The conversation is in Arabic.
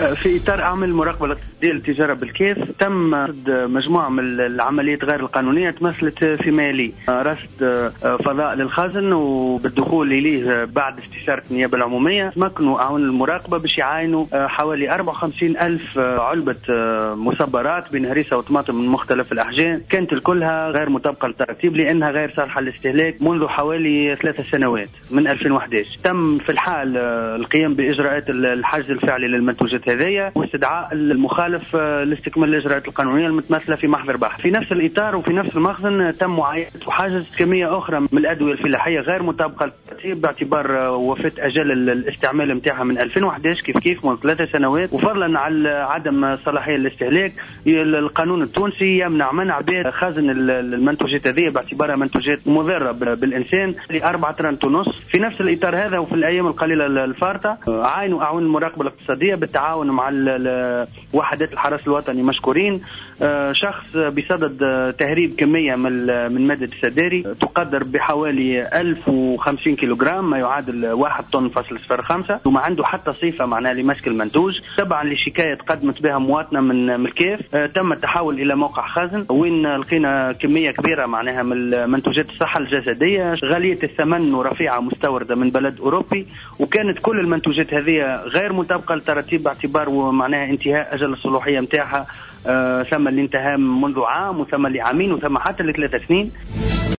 في إطار أعمال المراقبة الاقتصادية للتجارة بالكيف تم رصد مجموعة من العمليات غير القانونية تمثلت فيما يلي رصد فضاء للخزن وبالدخول إليه بعد استشارة النيابة العمومية. تمكنوا أعوان المراقبة باش يعاينوا حوالي 54 ألف علبة مصبرات بين هريسة وطماطم من مختلف الأحجام، كانت كلها غير مطابقة للترتيب لأنها غير صالحة للاستهلاك منذ حوالي 3 سنوات من 2011. تم في الحال القيام بإجراءات الحجز الفعلي للمنتوجات هذه واستدعاء المخالف لاستكمال الإجراءات القانونية المتمثلة في محضر بحث. في نفس الإطار وفي نفس المخزن تم معاينة وحجز كمية أخرى من الأدوية الفلاحية غير مطابقة للترتيب باعتبار وفاة أجل الاستعمال متاعها من 2011 كيف من 3 سنوات، وفضلا على عدم صلاحية الاستهلاك القانون التونسي يمنع منع بيع خزن المنتوجات هذه باعتبارها منتوجات مضرة بالإنسان ل4 طن ونص. في نفس الإطار هذا وفي الأيام القليلة الفارطة عاينوا أعوان المراقبة الاقتصادية بالتعاون مع وحدات الحرس الوطني مشكورين شخص بصدد تهريب كمية من مادة السداري تقدر بحوالي 1050 كيلوغرام ما يعادل 1 طن فاصل 05، وما عنده حتى صفة معناها لمسك المنتوج. تبعا لشكاية قدمت بها مواطنة من الكيف تم التحول إلى موقع خزن وين لقينا كمية كبيرة معناها من منتوجات الصحة الجسدية غالية الثمن ورفيعة مستوردة من بلد أوروبي، وكانت كل المنتوجات هذه غير مطابقة للترتيب باعتبار معناها انتهاء أجل الصلاحية متاعها ثم اللي انتهى منذ عام وثم لعامين وثم حتى ل3 سنين.